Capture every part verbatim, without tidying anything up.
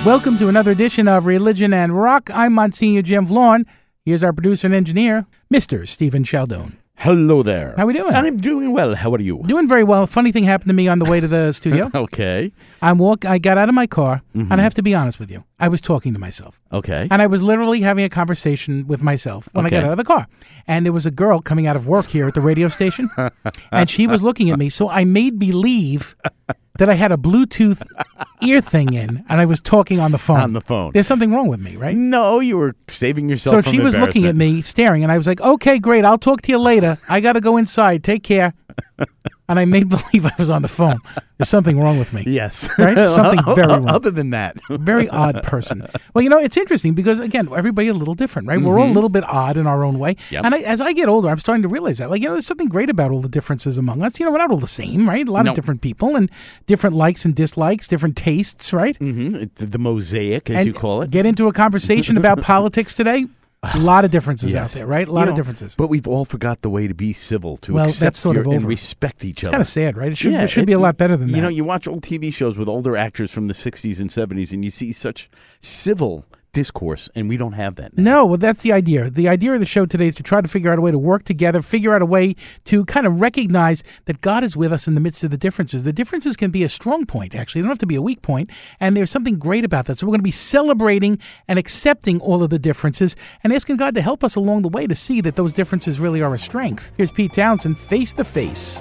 Welcome to another edition of Religion and Rock. I'm Monsignor Jim Vlorn. Here's our producer and engineer, Mister Stephen Sheldon. Hello there. How we doing? I'm doing well. How are you? Doing very well. Funny thing happened to me on the way to the studio. Okay. I'm walk. I got out of my car, Mm-hmm. and I have to be honest with you. I was talking to myself. Okay. And I was literally having a conversation with myself when Okay. I got out of the car. And there was a girl coming out of work here at the radio station, and she was looking at me. So I made believe that I had a Bluetooth ear thing in, and I was talking on the phone. On the phone. There's something wrong with me, right? No, you were saving yourself So from she was looking at embarrassment. me, staring, and I was like, okay, great, I'll talk to you later. I got to go inside. Take care. And I made believe I was on the phone. There's something wrong with me. Yes. Right? Something very wrong. Other than that. Very odd person. Well, you know, it's interesting because, again, everybody a little different, right? We're all a little bit odd in our own way. Yep. And I, as I get older, I'm starting to realize that. Like, you know, there's something great about all the differences among us. You know, we're not all the same, right? A lot No. of different people and different likes and dislikes, different tastes, right? hmm The, the mosaic, as And you call it. Get into a conversation about politics today. A lot of differences Yes. out there, right? A lot You of know, differences. But we've all forgot the way to be civil, to Well, accept that's sort your, of and over. respect each It's other. kind of sad, right? It should, Yeah, it should it- be a lot better than you that. know, you watch old T V shows with older actors from the sixties and seventies, and you see such civil discourse, and we don't have that now. No, well, that's the idea. The idea of the show today is to try to figure out a way to work together, figure out a way to kind of recognize that God is with us in the midst of the differences. The differences can be a strong point, actually. They don't have to be a weak point, and there's something great about that. So we're going to be celebrating and accepting all of the differences and asking God to help us along the way to see that those differences really are a strength. Here's Pete Townsend, Face to Face.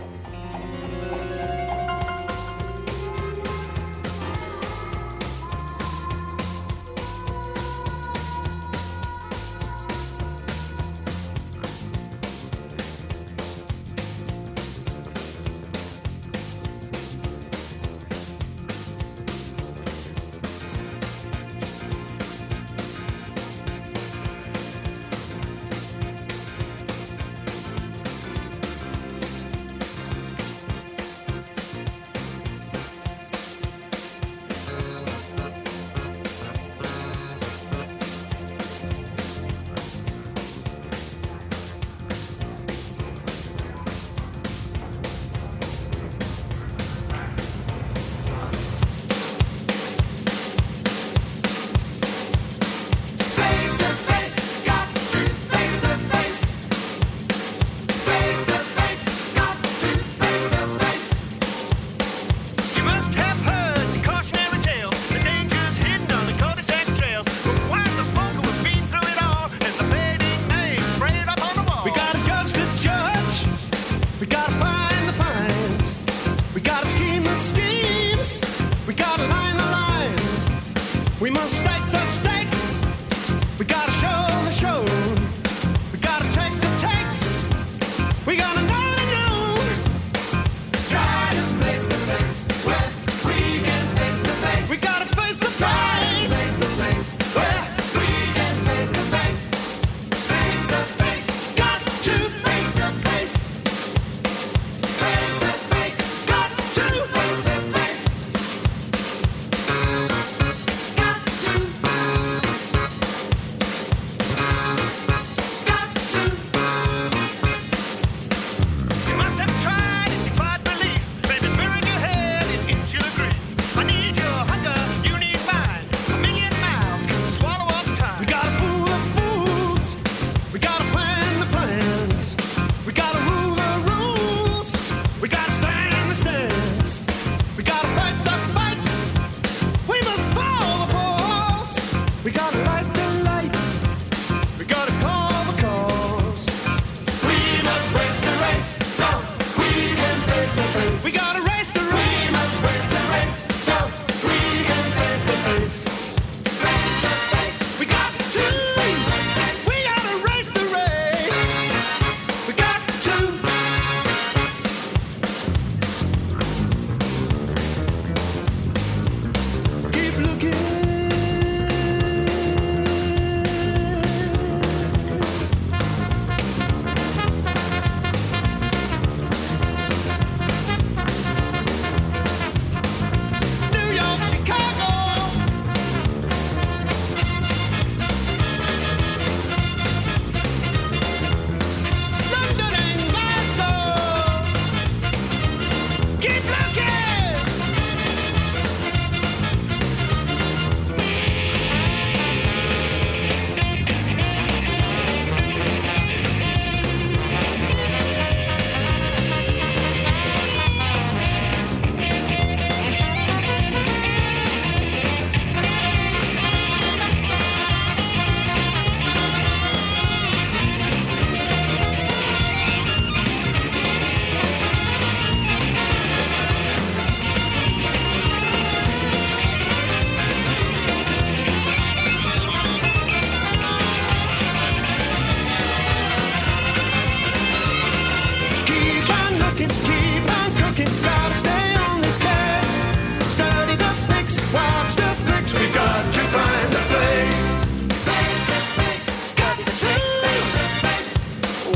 You must have heard the cautionary tale, the dangers hidden on the cul-de-sac trails. But why the folk who have been through it all, and the fading names sprayed up on the wall. We gotta judge the judge, we gotta find the fines, we gotta scheme the schemes, we gotta line the lines. We must stake the stakes, we gotta show the show, we gotta take the takes, we gotta know the known. Try to face the face where we can face the face. We gotta face the face. Face the face where we can face the face. Face the face. Got to face the face. Face the face. Got to face the face. Got to. Got to.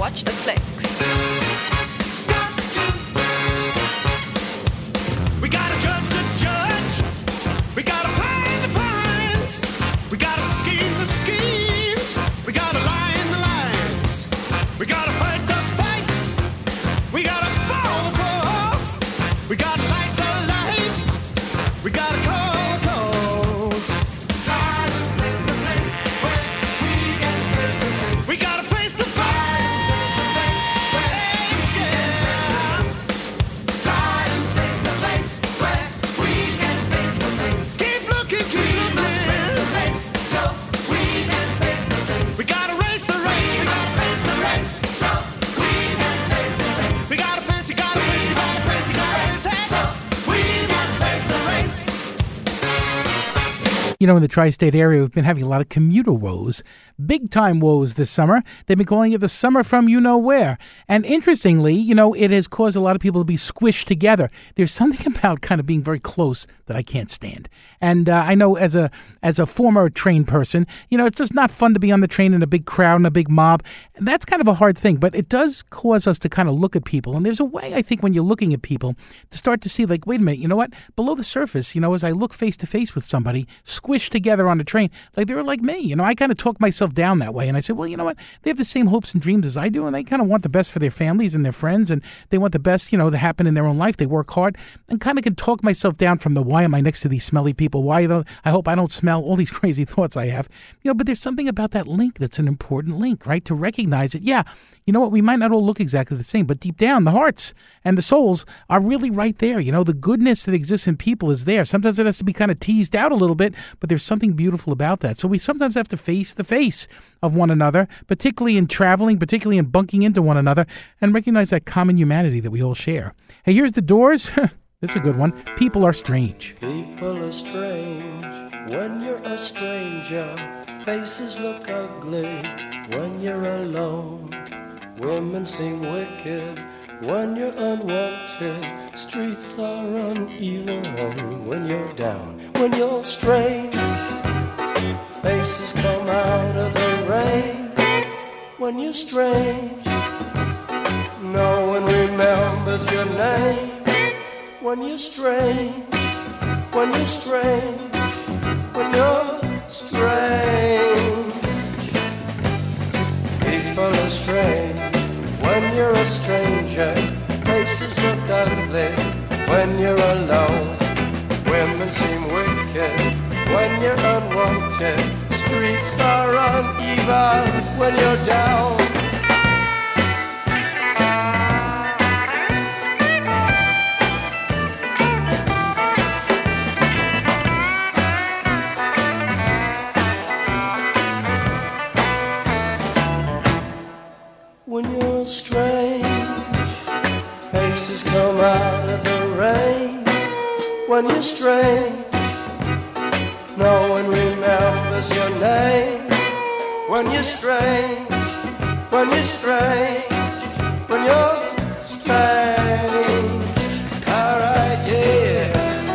watch the flicks. We gotta judge the judge. We gotta find the fines. We gotta scheme the schemes. We gotta line the lines. We gotta fight the fight. We gotta follow the force. We gotta light the light. We gotta call the calls. Try to place the place where we can face the face. We gotta face the fight. You know, in the tri-state area, we've been having a lot of commuter woes, big-time woes this summer. They've been calling it the summer from you-know-where. And interestingly, you know, it has caused a lot of people to be squished together. There's something about kind of being very close that I can't stand. And uh, I know as a as a former train person, you know, it's just not fun to be on the train in a big crowd and a big mob. And that's kind of a hard thing, but it does cause us to kind of look at people. And there's a way, I think, when you're looking at people, to start to see, like, wait a minute, you know what? Below the surface, you know, as I look face-to-face with somebody, squished together on the train, like they were like me. You know, I kind of talk myself down that way. And I said, well, you know what? They have the same hopes and dreams as I do, and they kind of want the best for their families and their friends, and they want the best, you know, to happen in their own life. They work hard, and kind of can talk myself down from the why am I next to these smelly people? Why the, I hope I don't smell, all these crazy thoughts I have. You know, but there's something about that link that's an important link, right? To recognize it. Yeah, you know what? We might not all look exactly the same, but deep down, the hearts and the souls are really right there. You know, the goodness that exists in people is there. Sometimes it has to be kind of teased out a little bit, but there's something beautiful about that. So we sometimes have to face the face of one another, particularly in traveling, particularly in bunking into one another, and recognize that common humanity that we all share. Hey, here's the Doors. That's a good one. People are strange. People are strange when you're a stranger. Faces look ugly when you're alone. Women seem wicked when you're unwanted. Streets are uneven when you're down. When you're strange, faces come out of the rain. When you're strange, no one remembers your name. When you're strange, when you're strange, when you're strange. People are strange when you're a stranger. Faces look ugly when you're alone. Women seem wicked when you're unwanted. Streets are uneven when you're down. When you're strange, faces come out of the rain. When you're strange, no one remembers your name. When you're strange, when you're strange, when you're strange. Alright, yeah.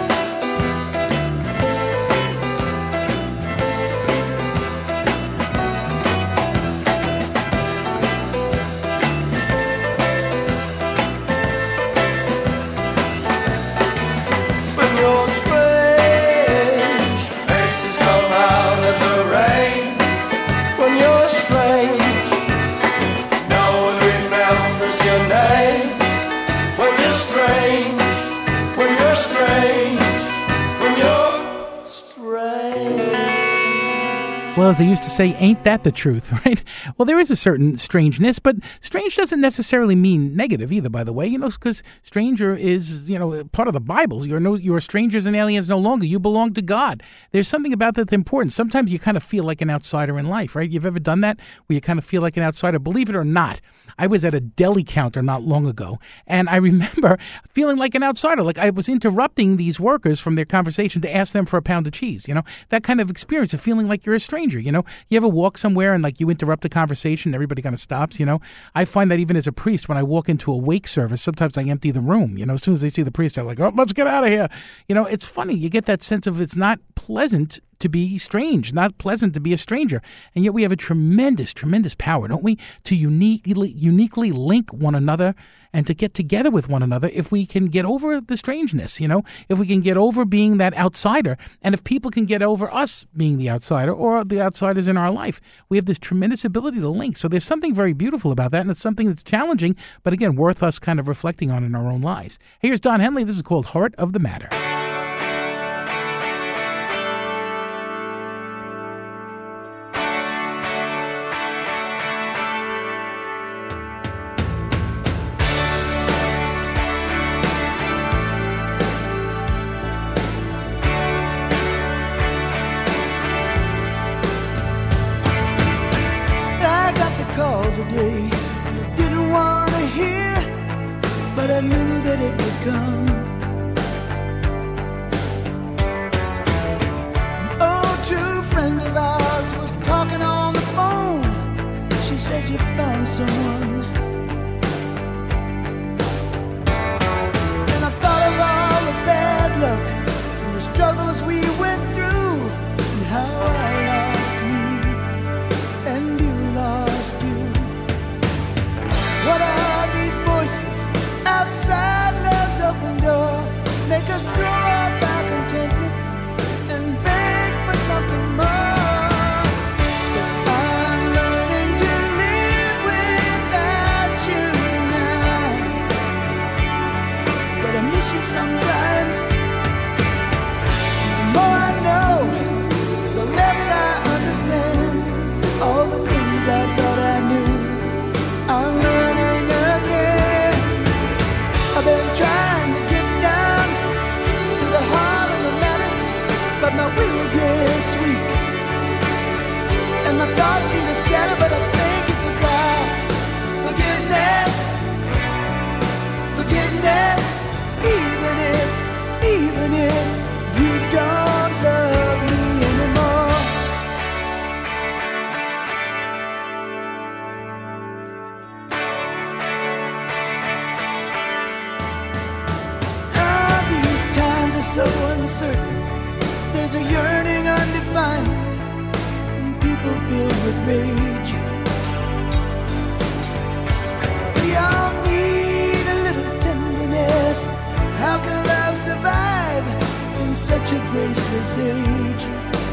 Well, as they used to say, ain't that the truth, right? Well, there is a certain strangeness, but strange doesn't necessarily mean negative either, by the way, you know, because stranger is, you know, part of the Bible. You're no, you're strangers and aliens no longer. You belong to God. There's something about that that's important. Sometimes you kind of feel like an outsider in life, right? You've ever done that where you kind of feel like an outsider? Believe it or not, I was at a deli counter not long ago, and I remember feeling like an outsider, like I was interrupting these workers from their conversation to ask them for a pound of cheese, you know, that kind of experience of feeling like you're a stranger, you know. You ever walk somewhere and like you interrupt a conversation, everybody kind of stops, you know. I find that even as a priest, when I walk into a wake service, sometimes I empty the room, you know. As soon as they see the priest, they're like, oh, let's get out of here. You know, it's funny. You get that sense of it's not pleasant to be strange, not pleasant to be a stranger. And yet we have a tremendous, tremendous power, don't we, to uniquely, uniquely link one another and to get together with one another if we can get over the strangeness, you know, if we can get over being that outsider, and if people can get over us being the outsider or the outsiders in our life. We have this tremendous ability to link. So there's something very beautiful about that, and it's something that's challenging, but again, worth us kind of reflecting on in our own lives. Here's Don Henley. This is called Heart of the Matter. Call today, didn't want to hear, but I knew that it would come. An old true friend of ours was talking on the phone. She said you found someone, and I thought of all the bad luck and the struggles we went through, and how I lost me and you lost. What are these voices outside love's open door? Make us throw off our contentment and beg for something more. But I'm learning to live without you now, but I miss you sometimes. The more I know, the less I understand all the things I thought I knew. I'm learning again. I've been trying to get down to the heart of the matter, but my will gets weak, and my thoughts seem to scatter, but I think it's about forgiveness, forgiveness. Even if, even if you don't love me anymore. So uncertain, there's a yearning undefined, and people filled with rage. We all need a little tenderness. How can love survive in such a graceless age?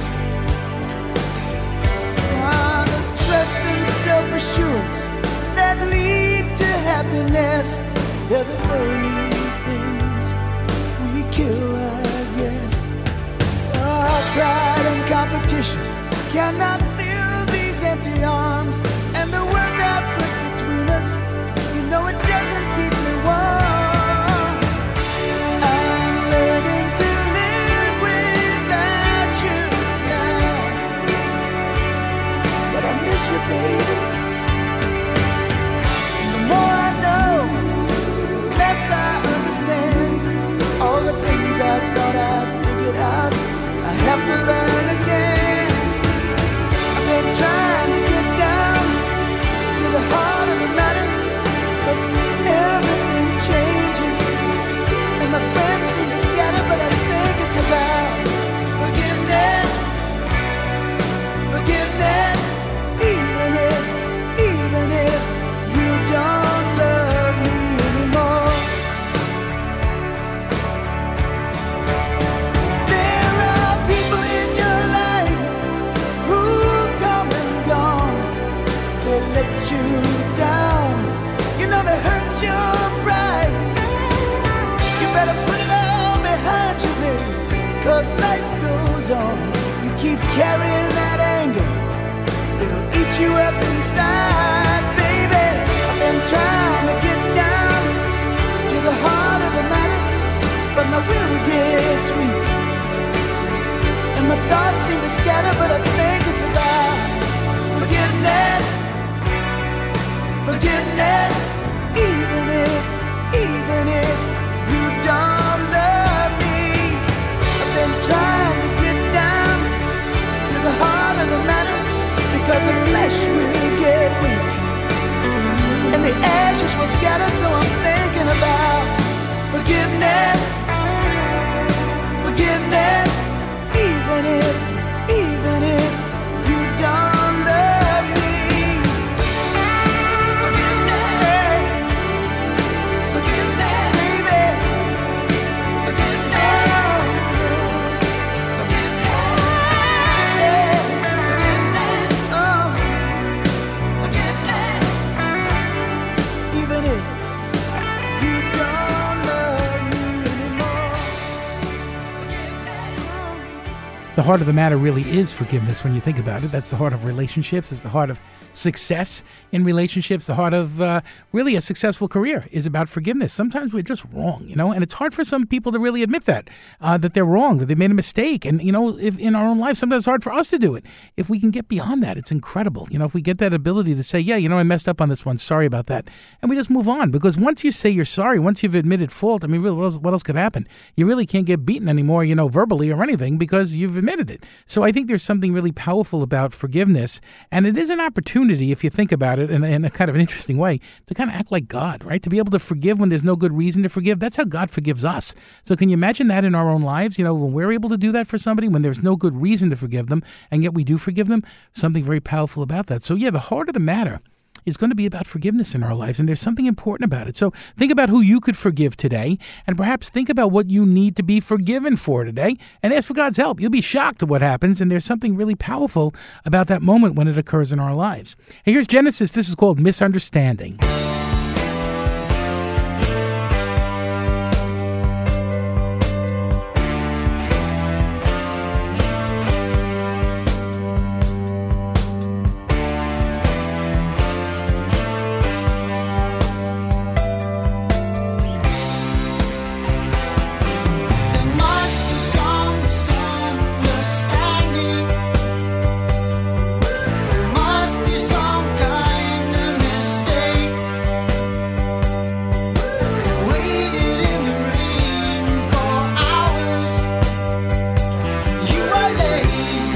Ah, the trust and self-assurance that lead to happiness, they're the very things we kill, I guess. Oh, pride and competition cannot fill these empty arms, and the work I put between us, you know it doesn't keep me warm. I'm learning to live without you now, but I miss you, baby. And the more I know, the less I understand all the things I thought I'd figured out. I have to learn again. I've been trying to get down to the heart of the matter, but everything changes, and my friends seem to scatter, but I think it's about forgiveness, forgiveness. Even if, even if you don't love me anymore. There are people in your life who come and gone. They let you down. You know they hurt your pride. You better put it all behind you, baby, 'cause life goes on. You keep carrying that anger, it'll eat you up inside, baby. I've been trying to get down to the heart of the matter, but my will gets weak, and my thoughts seem to scatter, but I think it's about forgiveness, forgiveness. Even if, even if you don't love me, I've been trying to get down to the the heart of the matter really is forgiveness when you think about it. That's the heart of relationships. It's the heart of success in relationships. The heart of uh, really a successful career is about forgiveness. Sometimes we're just wrong, you know, and it's hard for some people to really admit that, uh, that they're wrong, that they made a mistake. And, you know, if in our own life, sometimes it's hard for us to do it. If we can get beyond that, it's incredible. You know, if we get that ability to say, yeah, you know, I messed up on this one. Sorry about that. And we just move on, because once you say you're sorry, once you've admitted fault, I mean, really, what else, what else could happen? You really can't get beaten anymore, you know, verbally or anything, because you've admitted it. So I think there's something really powerful about forgiveness. And it is an opportunity, if you think about it in, in a kind of an interesting way, to kind of act like God, right? To be able to forgive when there's no good reason to forgive. That's how God forgives us. So can you imagine that in our own lives? You know, when we're able to do that for somebody, when there's no good reason to forgive them, and yet we do forgive them, something very powerful about that. So yeah, the heart of the matter is going to be about forgiveness in our lives, and there's something important about it. So think about who you could forgive today, and perhaps think about what you need to be forgiven for today, and ask for God's help. You'll be shocked at what happens, and there's something really powerful about that moment when it occurs in our lives. Hey, here's Genesis. This is called Misunderstanding. There must be some misunderstanding. There must be some kind of mistake. I waited in the rain for hours. You were late.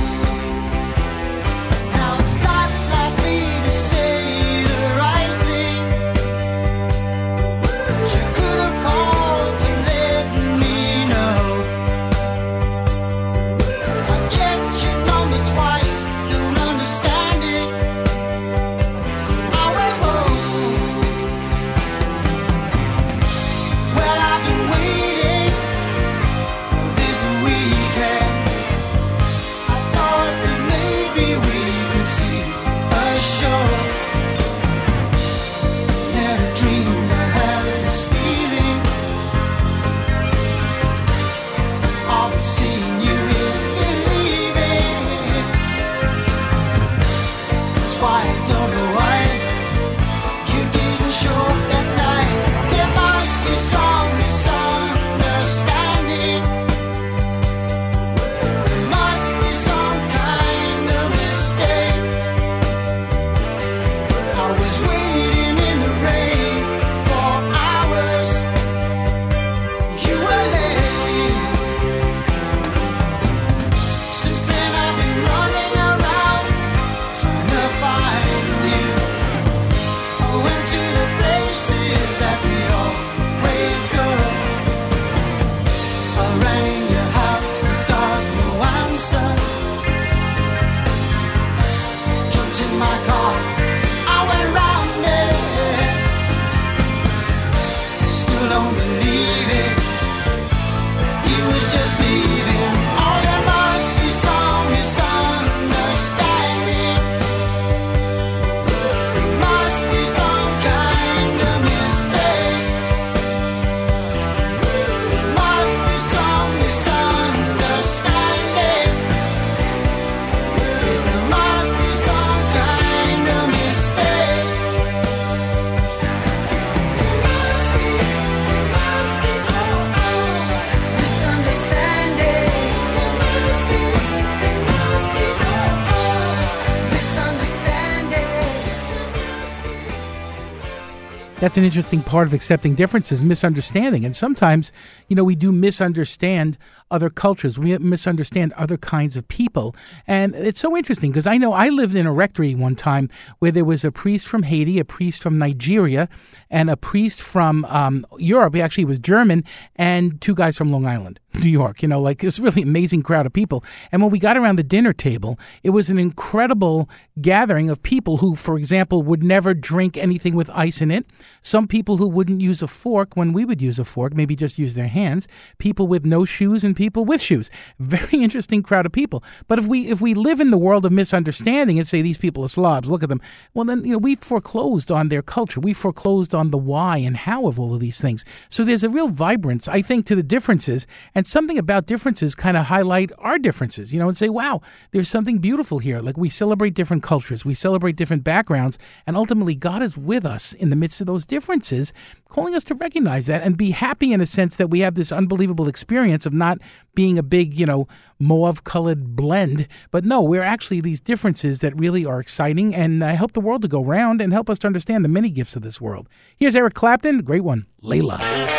Now it's not like me to say the right thing. You could have called to let me know. I checked your number twice, don't understand it. So I went home. Well, I've been waiting for this weekend. I thought that maybe we could see a show. Never dreamed I'd have this feeling. All but seeing you is believing. That's why I don't know why you didn't show up that night. There must be some misunderstanding. There must be some kind of mistake. I was waiting in the rain for hours. You were late. Since then I've been running around trying to find you. I went to the places that we always go. I rang your house, but got no answer. Jumped in my car, I went round there. Still don't believe it. He was just leaving. Oh, there must be some misunderstanding. There must be some kind of mistake. There must be some misunderstanding. Yes, there must be some kind of mistake. There must be, there must be, oh, oh, misunderstanding. There must be, there must be, oh, oh, misunderstanding. Yes, there must be, there must be. That's an interesting part of accepting differences, misunderstanding. And sometimes, you know, we do misunderstand other cultures. We misunderstand other kinds of people. And it's so interesting because I know I lived in a rectory one time where there was a priest from Haiti, a priest from Nigeria, and a priest from um, Europe. He actually was German, and two guys from Long Island, New York. You know, like it was a really amazing crowd of people. And when we got around the dinner table, it was an incredible gathering of people who, for example, would never drink anything with ice in it. Some people who wouldn't use a fork when we would use a fork, maybe just use their hands. People with no shoes and people with shoes. Very interesting crowd of people. But if we if we live in the world of misunderstanding and say these people are slobs, look at them, well then, you know, we foreclosed on their culture. We foreclosed on the why and how of all of these things. So there's a real vibrance, I think, to the differences. And And something about differences kind of highlight our differences, you know, and say, wow, there's something beautiful here. Like we celebrate different cultures, we celebrate different backgrounds, and ultimately God is with us in the midst of those differences, calling us to recognize that and be happy in a sense that we have this unbelievable experience of not being a big, you know, mauve-colored blend. But no, we're actually these differences that really are exciting and uh, help the world to go round and help us to understand the many gifts of this world. Here's Eric Clapton, great one, Layla.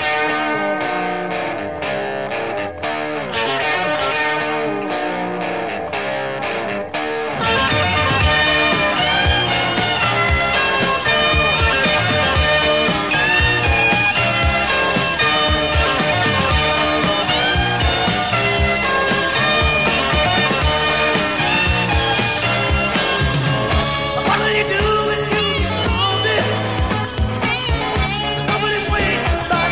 What will you do when you get older? Nobody's waiting by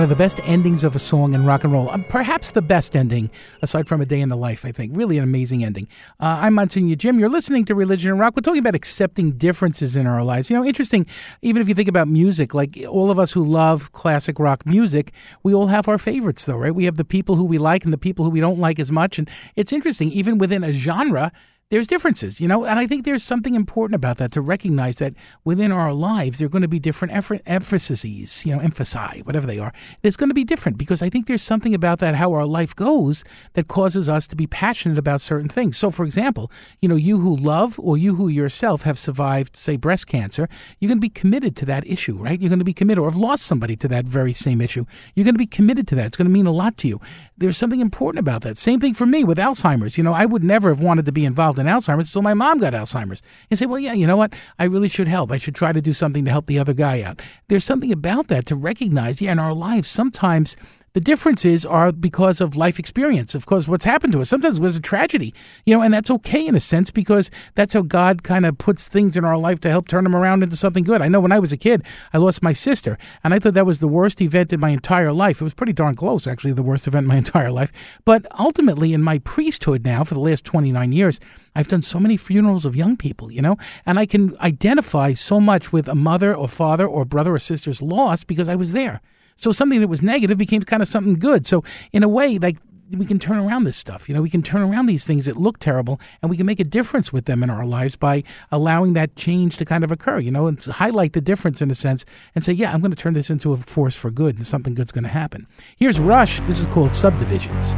of the best endings of a song in rock and roll. Um, perhaps the best ending, aside from A Day in the Life, I think. Really an amazing ending. Uh, I'm Monsignor Jim. You're listening to Religion and Rock. We're talking about accepting differences in our lives. You know, interesting, even if you think about music, like all of us who love classic rock music, we all have our favorites, though, right? We have the people who we like and the people who we don't like as much. And it's interesting, even within a genre, there's differences, you know, and I think there's something important about that, to recognize that within our lives, there are going to be different emph- emphases, you know, emphasi, whatever they are. There's going to be different, because I think there's something about that, how our life goes, that causes us to be passionate about certain things. So, for example, you know, you who love, or you who yourself have survived, say, breast cancer, you're going to be committed to that issue, right? You're going to be committed, or have lost somebody to that very same issue. You're going to be committed to that. It's going to mean a lot to you. There's something important about that. Same thing for me with Alzheimer's. You know, I would never have wanted to be involved in Alzheimer's until my mom got Alzheimer's. And say, well, yeah, you know what? I really should help. I should try to do something to help the other guy out. There's something about that to recognize, yeah, in our lives, sometimes the differences are because of life experience, of course, what's happened to us. Sometimes it was a tragedy, you know, and that's okay in a sense, because that's how God kind of puts things in our life to help turn them around into something good. I know when I was a kid, I lost my sister, and I thought that was the worst event in my entire life. It was pretty darn close, actually, the worst event in my entire life. But ultimately, in my priesthood now, for the last twenty-nine years, I've done so many funerals of young people, you know, and I can identify so much with a mother or father or brother or sister's loss because I was there. So something that was negative became kind of something good. So in a way, like, we can turn around this stuff. You know, we can turn around these things that look terrible, and we can make a difference with them in our lives by allowing that change to kind of occur, you know, and to highlight the difference in a sense and say, yeah, I'm going to turn this into a force for good, and something good's going to happen. Here's Rush. This is called Subdivisions.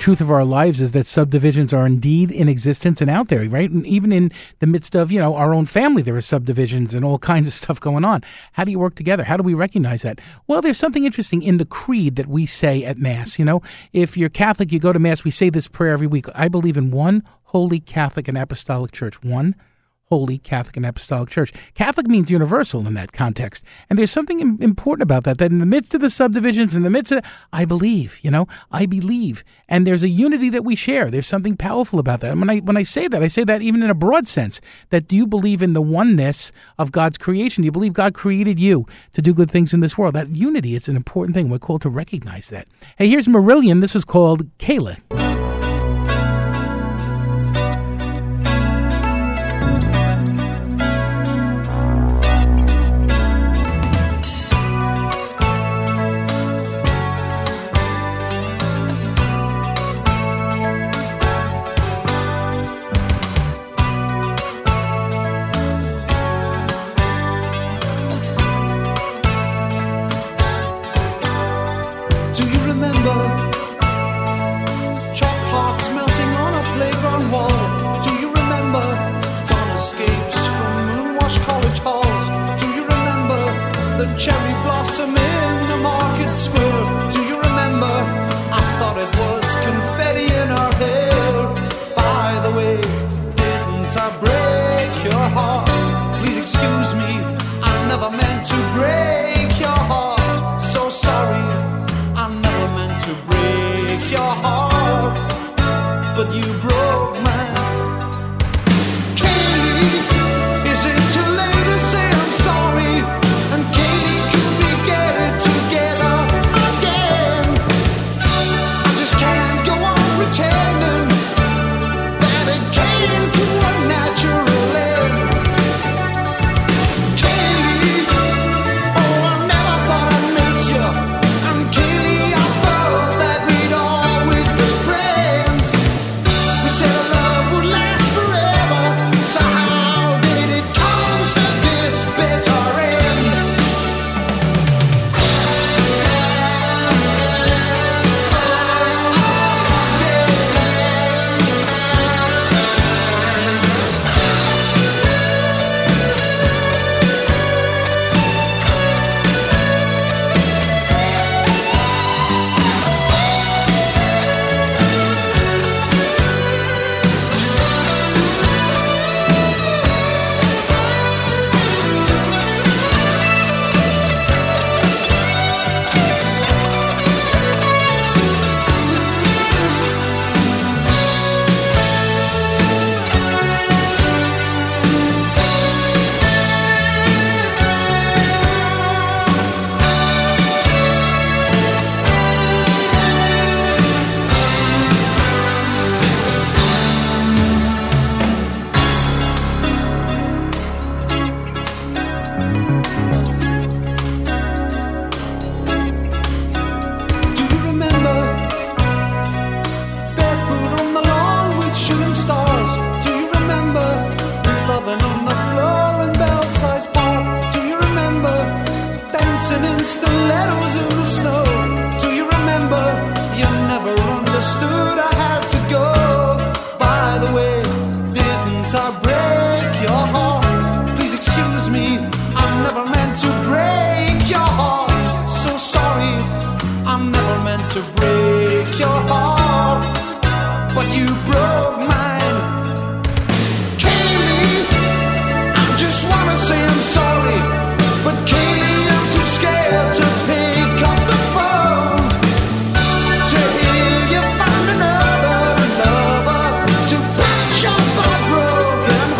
truth of our lives is that subdivisions are indeed in existence and out there, right? And even in the midst of, you know, our own family, there are subdivisions and all kinds of stuff going on. How do you work together? How do we recognize that? Well, there's something interesting in the creed that we say at Mass. You know, if you're Catholic, you go to Mass, we say this prayer every week. I believe in one holy Catholic and Apostolic Church. One Holy Catholic and Apostolic Church. Catholic means universal in that context. And there's something im- important about that, that in the midst of the subdivisions, in the midst of, I believe, you know, I believe. And there's a unity that we share. There's something powerful about that. And when I, when I say that, I say that even in a broad sense, that do you believe in the oneness of God's creation? Do you believe God created you to do good things in this world? That unity, it's an important thing. We're called to recognize that. Hey, here's Marillion. This is called Kayla. Do you remember chalk hearts melting on a playground wall? Do you remember dawn escapes from moonwashed college halls? Do you remember the cherry blossom in the market square? Do you remember I thought it was confetti in our hair? By the way, didn't I break your heart? Please excuse me, I never meant to break your heart. So sorry, I never meant to break your heart, but you broke mine. Katie, is it too late to say I'm sorry? And Katie, could we get it together again? I just can't go on pretending that it came to a natural end. Katie, oh, I never thought I'd miss you. And Kaylee, I thought that we'd always be friends. We said our love would last forever. So how did it come to this bitter end? Do you remember barefoot on the lawn with shooting stars? Do you remember loving on the floor in Belsize Park? Do you remember dancing in stilettos in the snow? Do you remember you never understood I had to go? By the way, didn't I break your heart? Please excuse me, I never meant to break your heart. So sorry, I never meant to break your heart, but you broke mine. Kaylee, I just wanna say I'm sorry, but Kaylee, I'm too scared to pick up the phone. To hear you find another lover to patch up our broken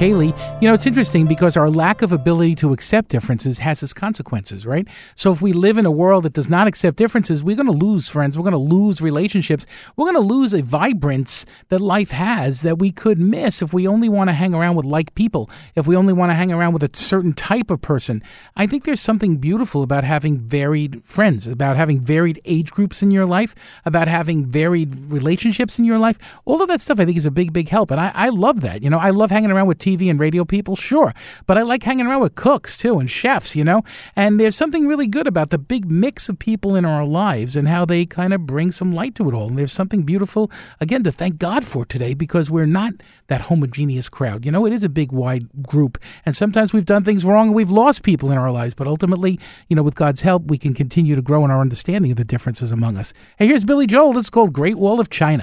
Haley. You know, it's interesting because our lack of ability to accept differences has its consequences, right? So if we live in a world that does not accept differences, we're going to lose friends. We're going to lose relationships. We're going to lose a vibrance that life has that we could miss if we only want to hang around with like people, if we only want to hang around with a certain type of person. I think there's something beautiful about having varied friends, about having varied age groups in your life, about having varied relationships in your life. All of that stuff I think is a big, big help. And I, I love that. You know, I love hanging around with T V and radio people, sure. But I like hanging around with cooks, too, and chefs, you know. And there's something really good about the big mix of people in our lives and how they kind of bring some light to it all. And there's something beautiful, again, to thank God for today, because we're not that homogeneous crowd. You know, it is a big, wide group. And sometimes we've done things wrong and we've lost people in our lives. But ultimately, you know, with God's help, we can continue to grow in our understanding of the differences among us. Hey, here's Billy Joel. It's called Great Wall of China.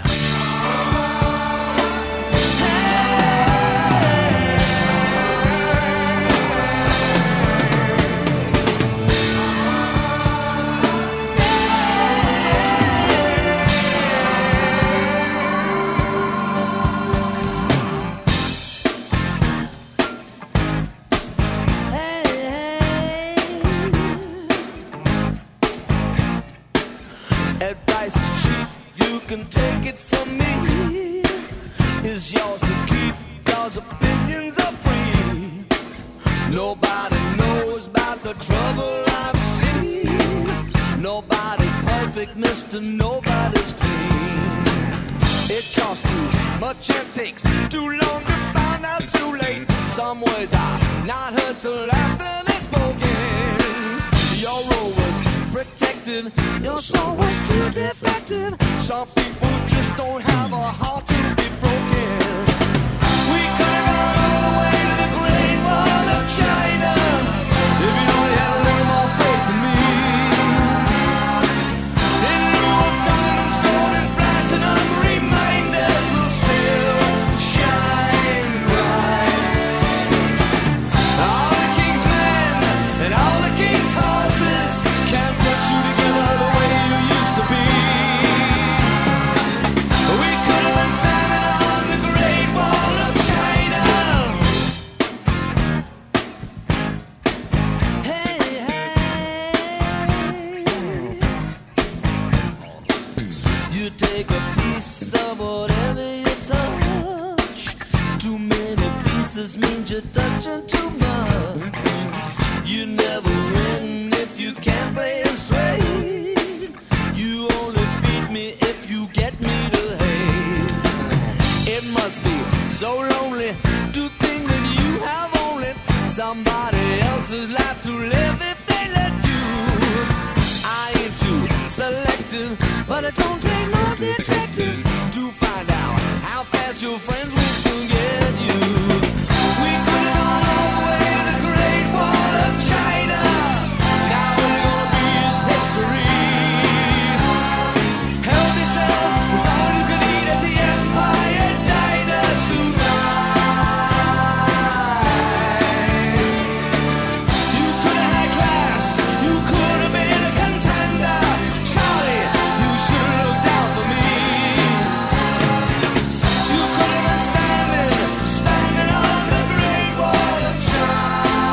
Advice is cheap, you can take it from me. Is yours to keep, cause opinions are free. Nobody knows about the trouble I've seen. Nobody's perfect, mister, nobody's clean. It costs too much and takes too long to find out too late. Some words are not heard till after they're spoken. Your role was protected, your soul was too defective. Some people just don't have a heart to be broken. We could have gone all the way to the Great Wall of China if you only had a little more faith in me. In lieu of diamonds, gold, and platinum, reminders will still shine bright. All the king's men and all the king's horses can't put you together the way you used to be. We could have been standing on the Great Wall of China. Hey, hey. You take a piece of whatever you touch. Too many pieces means you're touching too much. You never win if you can't play it straight. You only beat me if you get me to hate. It must be so lonely to think that you have only somebody else's life to live if they let you. I ain't too selective, but I don't take no detective to find out how fast your friends will forget you. We could have gone all the way to the Great Wall of China. Now all we're gonna be is history. Help yourself, it's all you can eat at the Empire Diner tonight. You could have had class, you could have been a contender. Charlie, you should have looked out for me. You could have been standing, standing on the Great Wall of China.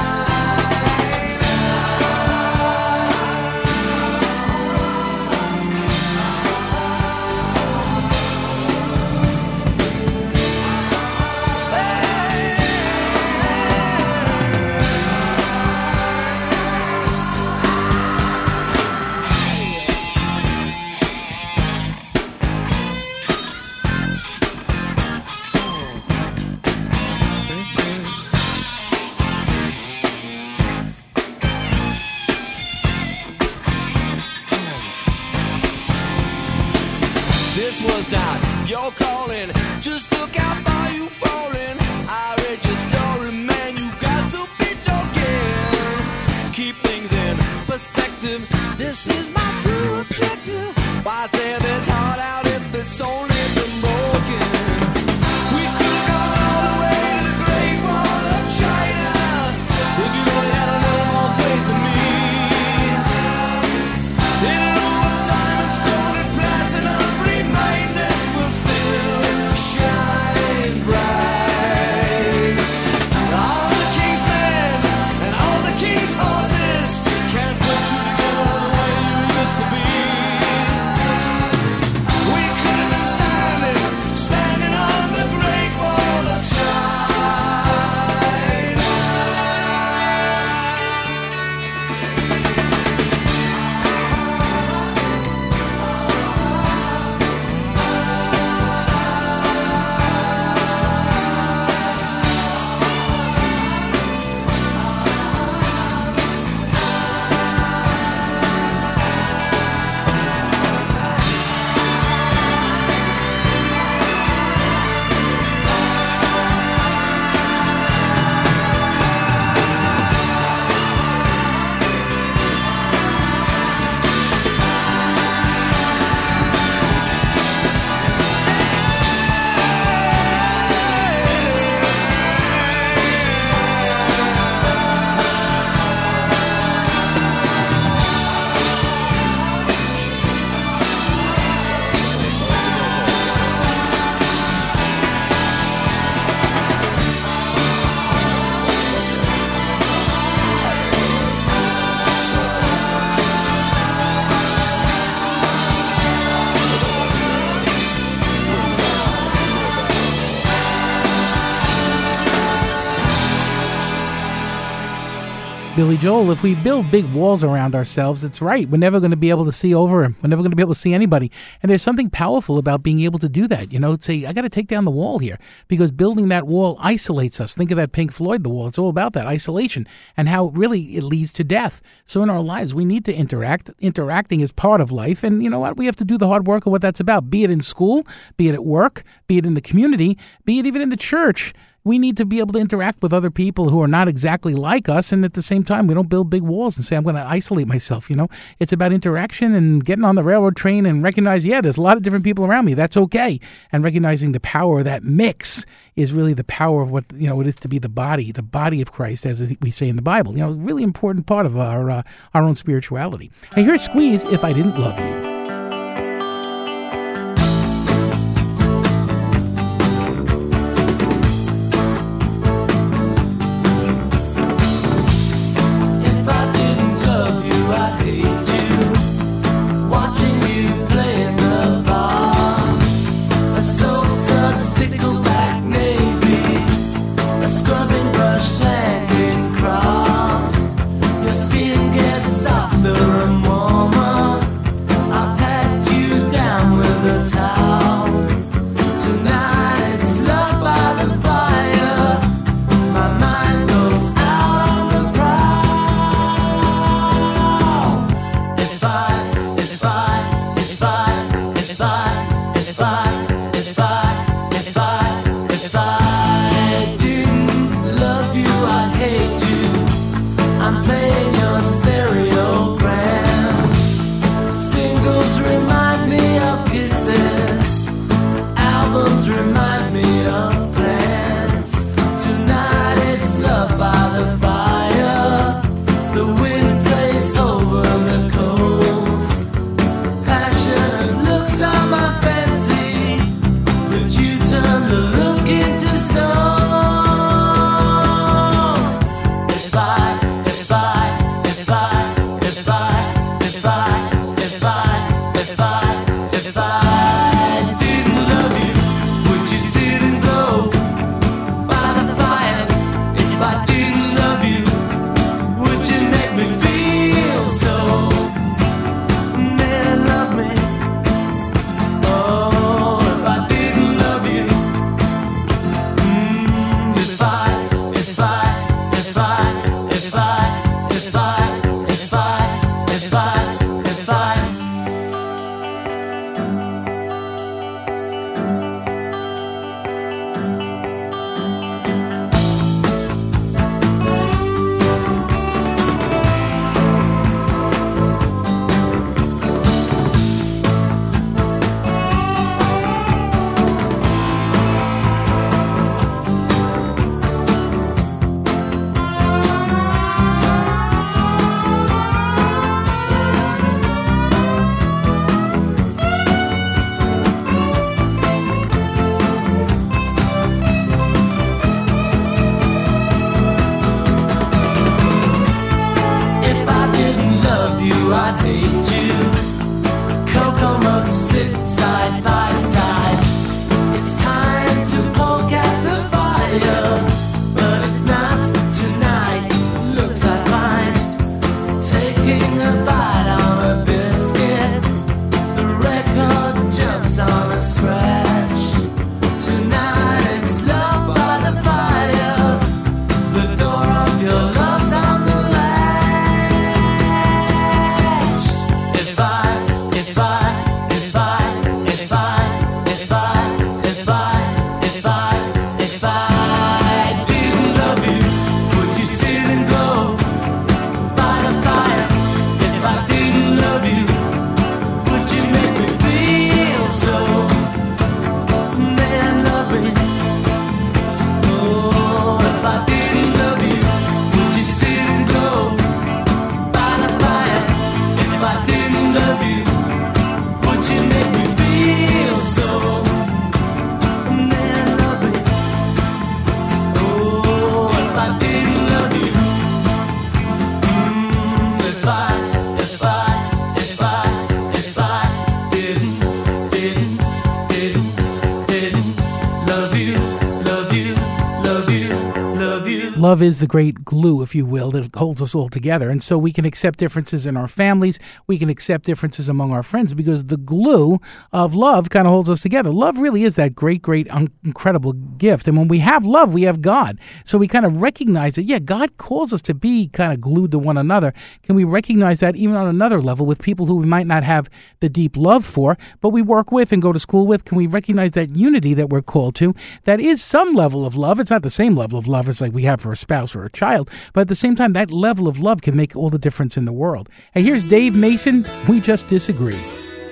This was not your calling. Just look how far you've fallen. I read your story, man. You got to be joking. Keep things in perspective. This is my true objective. Why tear this heart out if it's only been broken? We could have gone all the way to the Great Wall of China if you only had a little more faith in me. In lieu of diamonds, gold, and platinum, reminders will still shine bright. Billy Joel. If we build big walls around ourselves, it's right. We're never going to be able to see over him. We're never going to be able to see anybody. And there's something powerful about being able to do that. You know, say, I got to take down the wall here, because building that wall isolates us. Think of that Pink Floyd, The Wall. It's all about that isolation and how really it leads to death. So in our lives, we need to interact. Interacting is part of life. And you know what? We have to do the hard work of what that's about, be it in school, be it at work, be it in the community, be it even in the church. We need to be able to interact with other people who are not exactly like us, and at the same time, we don't build big walls and say, I'm going to isolate myself, you know? It's about interaction and getting on the railroad train and recognize, yeah, there's a lot of different people around me. That's okay. And recognizing the power of that mix is really the power of what, you know, it is to be the body, the body of Christ, as we say in the Bible. You know, a really important part of our, uh, our own spirituality. And here's Squeeze, If I Didn't Love You. Love is the great glue, if you will, that holds us all together. And so we can accept differences in our families. We can accept differences among our friends because the glue of love kind of holds us together. Love really is that great, great, un- incredible gift. And when we have love, we have God. So we kind of recognize that, yeah, God calls us to be kind of glued to one another. Can we recognize that even on another level with people who we might not have the deep love for, but we work with and go to school with? Can we recognize that unity that we're called to? That is some level of love. It's not the same level of love as like we have for a spouse or a child, but at the same time, that level of love can make all the difference in the world. And here's Dave Mason, We Just Disagree.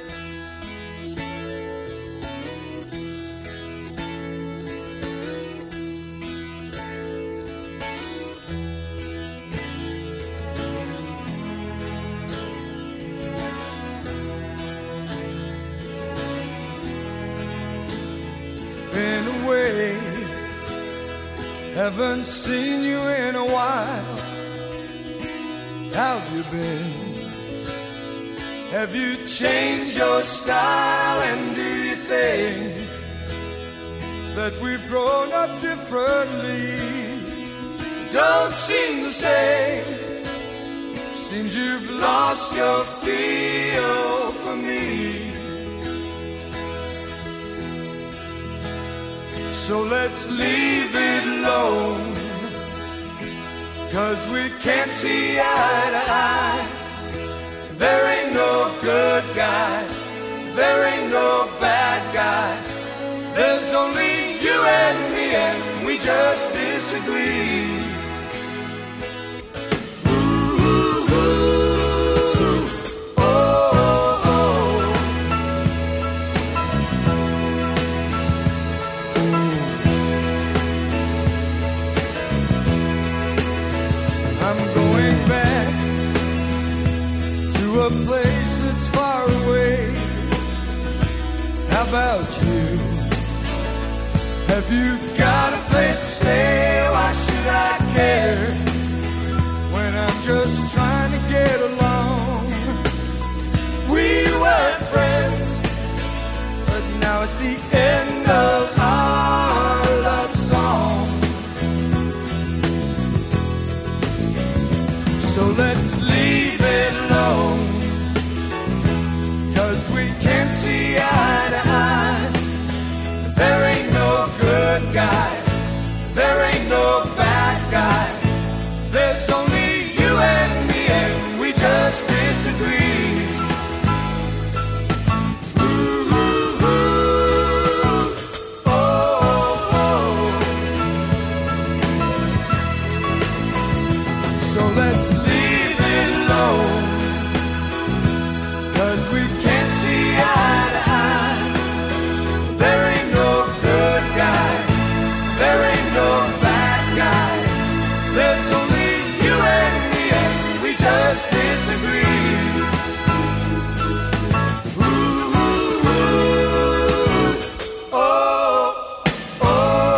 Been away, haven't seen you in a while. How have you been? Have you changed your style? And do you think that we've grown up differently? Don't seem the same. Seems you've lost your feel for me. So let's leave it alone, 'cause we can't see eye to eye. There ain't no good guy, there ain't no bad guy. There's only you and me, and we just disagree. A place that's far away. How about you? Have you got a place to stay? Why should I care when I'm just trying to get along? We were friends, but now it's the end of our love song. So let's leave it alone, 'cause we can't see eye to eye. There ain't no good guy, there ain't no bad guy. There's only you and me, and we just disagree. Ooh, ooh, ooh. Oh, oh. So let's leave it alone, 'cause we can't see eye to eye. There ain't no good guy, there ain't no bad guy. There's only you and me, and we just disagree. Ooh, ooh, ooh. Oh, oh,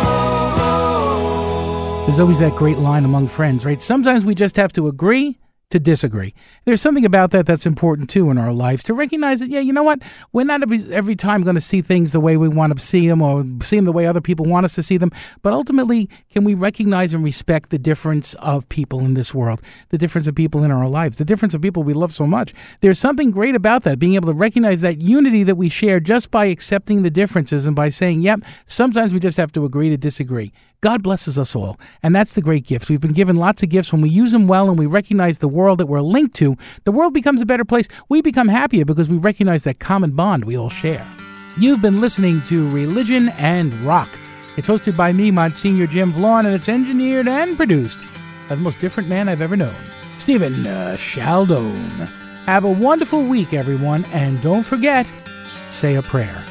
oh. There's always that great line among friends, right? Sometimes we just have to agree to disagree. There's something about that that's important too in our lives, to recognize that, yeah, you know what? We're not every, every time going to see things the way we want to see them or see them the way other people want us to see them. But ultimately, can we recognize and respect the difference of people in this world, the difference of people in our lives, the difference of people we love so much? There's something great about that, being able to recognize that unity that we share just by accepting the differences and by saying, yep, sometimes we just have to agree to disagree. God blesses us all, and that's the great gift. We've been given lots of gifts. When we use them well and we recognize the world that we're linked to, the world becomes a better place. We become happier because we recognize that common bond we all share. You've been listening to Religion and Rock. It's hosted by me, Monsignor Jim Vaughn, and it's engineered and produced by the most different man I've ever known, Stephen uh, Chaldone. Have a wonderful week, everyone, and don't forget, say a prayer.